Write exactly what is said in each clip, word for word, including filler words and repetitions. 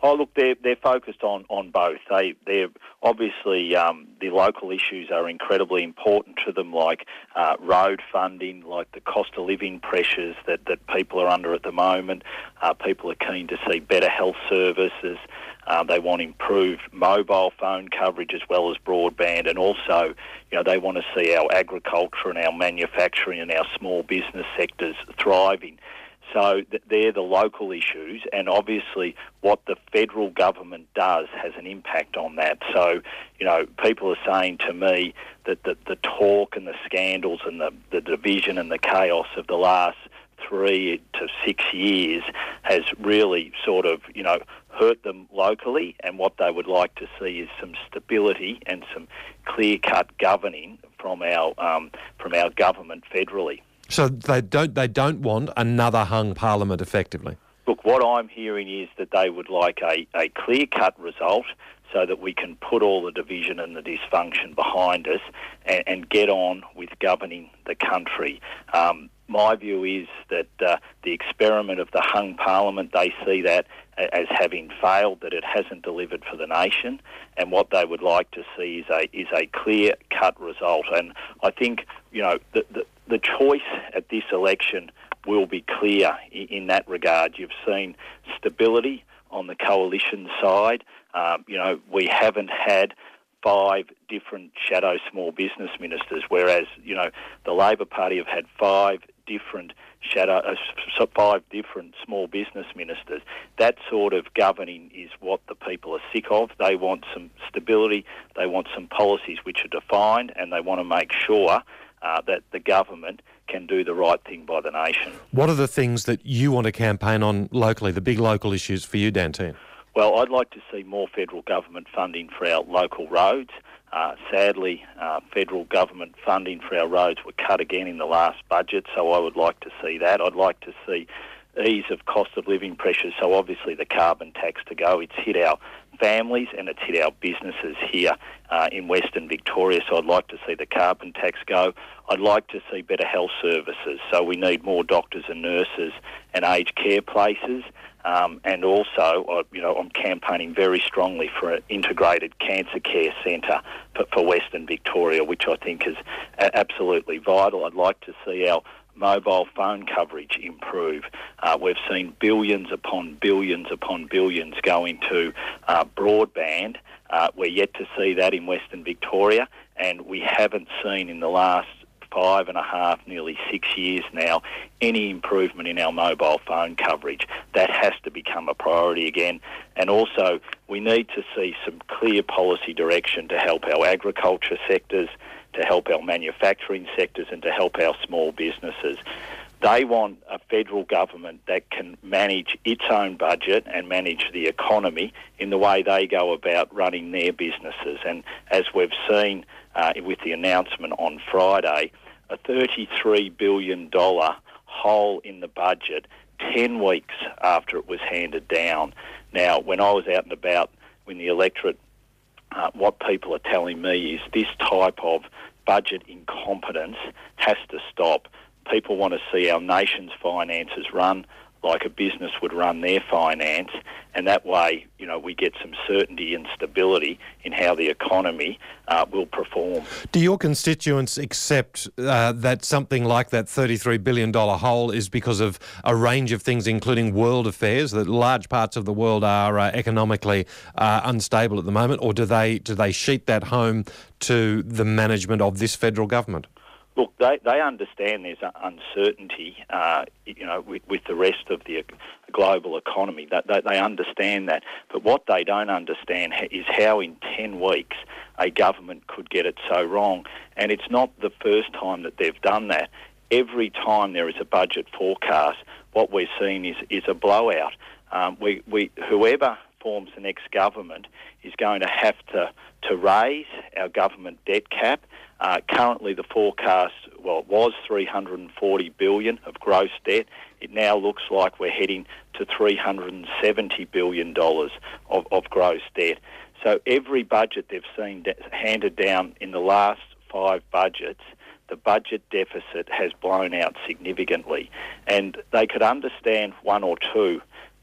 Oh, look, they're they're focused on, on both. They they're obviously um, the local issues are incredibly important to them, like uh, road funding, like the cost of living pressures that, that people are under at the moment. Uh, people are keen to see better health services. Uh, they want improved mobile phone coverage as well as broadband, and also, you know, they want to see our agriculture and our manufacturing and our small business sectors thriving. So they're the local issues, and obviously what the federal government does has an impact on that. So, you know, people are saying to me that the, the talk and the scandals and the, the division and the chaos of the last three to six years has really sort of, you know, hurt them locally, and what they would like to see is some stability and some clear-cut governing from our um, from our government federally. So they don't they don't want another hung parliament, effectively? Look, what I'm hearing is that they would like a, a clear-cut result so that we can put all the division and the dysfunction behind us and, and get on with governing the country. Um, my view is that uh, the experiment of the hung parliament, they see that as having failed, that it hasn't delivered for the nation, and what they would like to see is a is a clear-cut result. And I think, you know, the, the, the choice at this election will be clear in, in that regard. You've seen stability on the coalition side. Um, you know, we haven't had five different shadow small business ministers, whereas, you know, the Labor Party have had five different shadow, uh, five different small business ministers. That sort of governing is what the people are sick of. They want some stability, they want some policies which are defined, and they want to make sure uh, that the government can do the right thing by the nation. What are the things that you want to campaign on locally, the big local issues for you, Dantine? Well, I'd like to see more federal government funding for our local roads. Uh, sadly, uh, federal government funding for our roads were cut again in the last budget, so I would like to see that. I'd like to see ease of cost of living pressures, so obviously the carbon tax to go. It's hit our families and it's hit our businesses here uh, in Western Victoria, so I'd like to see the carbon tax go. I'd like to see better health services, so we need more doctors and nurses and aged care places. Um, and also, uh, you know, I'm campaigning very strongly for an integrated cancer care centre for, for Western Victoria, which I think is a- absolutely vital. I'd like to see our mobile phone coverage improve. Uh, we've seen billions upon billions upon billions go into uh, broadband. Uh, we're yet to see that in Western Victoria, and we haven't seen in the last five and a half, nearly six years now, any improvement in our mobile phone coverage. That has to become a priority again. And also, we need to see some clear policy direction to help our agriculture sectors, to help our manufacturing sectors, and to help our small businesses. They want a federal government that can manage its own budget and manage the economy in the way they go about running their businesses. And as we've seen uh, with the announcement on Friday, a thirty-three billion dollars hole in the budget ten weeks after it was handed down. Now, when I was out and about in the electorate, uh, what people are telling me is this type of budget incompetence has to stop. People want to see our nation's finances run like a business would run their finance, and that way, you know, we get some certainty and stability in how the economy uh, will perform. Do your constituents accept uh, that something like that thirty-three billion dollars hole is because of a range of things, including world affairs, that large parts of the world are uh, economically uh, unstable at the moment, or do they do they sheet that home to the management of this federal government? Look, they, they understand there's uncertainty, uh, you know, with, with the rest of the global economy. That they, they understand that. But what they don't understand is how in ten weeks a government could get it so wrong. And it's not the first time that they've done that. Every time there is a budget forecast, what we're seeing is, is a blowout. Um, we, we, whoever forms the next government is going to have to, to raise our government debt cap. Uh, currently the forecast, well, it was three hundred forty billion dollars of gross debt. It now looks like we're heading to three hundred seventy billion dollars of, of gross debt. So every budget they've seen de- handed down in the last five budgets, the budget deficit has blown out significantly. And they could understand one or two,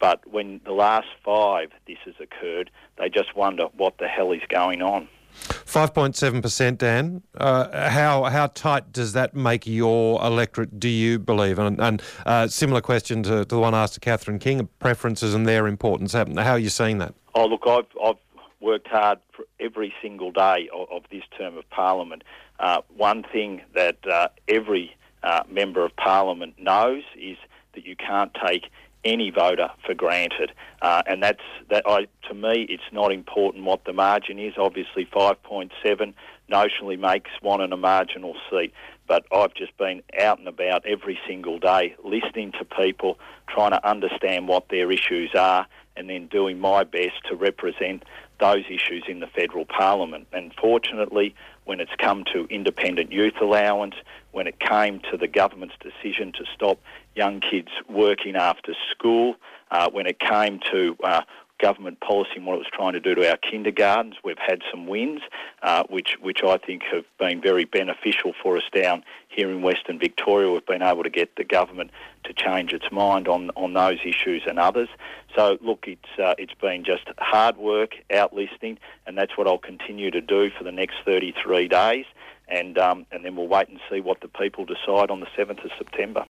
But when the last five this has occurred, they just wonder what the hell is going on. five point seven percent, Dan. Uh, how how tight does that make your electorate, do you believe? And, and uh, similar question to, to the one asked to Catherine King, preferences and their importance. How, how are you seeing that? Oh, look, I've, I've worked hard for every single day of, of this term of Parliament. Uh, one thing that uh, every uh, member of Parliament knows is that you can't take any voter for granted, uh, and that's that. I, to me, it's not important what the margin is. Obviously, five point seven notionally makes one in a marginal seat, but I've just been out and about every single day, listening to people, trying to understand what their issues are, and then doing my best to represent those issues in the federal parliament. And fortunately, when it's come to independent youth allowance, when it came to the government's decision to stop young kids working after school, uh, when it came to uh, government policy and what it was trying to do to our kindergartens, we've had some wins, uh, which which I think have been very beneficial for us down here in Western Victoria. We've been able to get the government to change its mind on, on those issues and others. So, look, it's uh, it's been just hard work, out listening, and that's what I'll continue to do for the next thirty-three days. And um, and then we'll wait and see what the people decide on the seventh of September.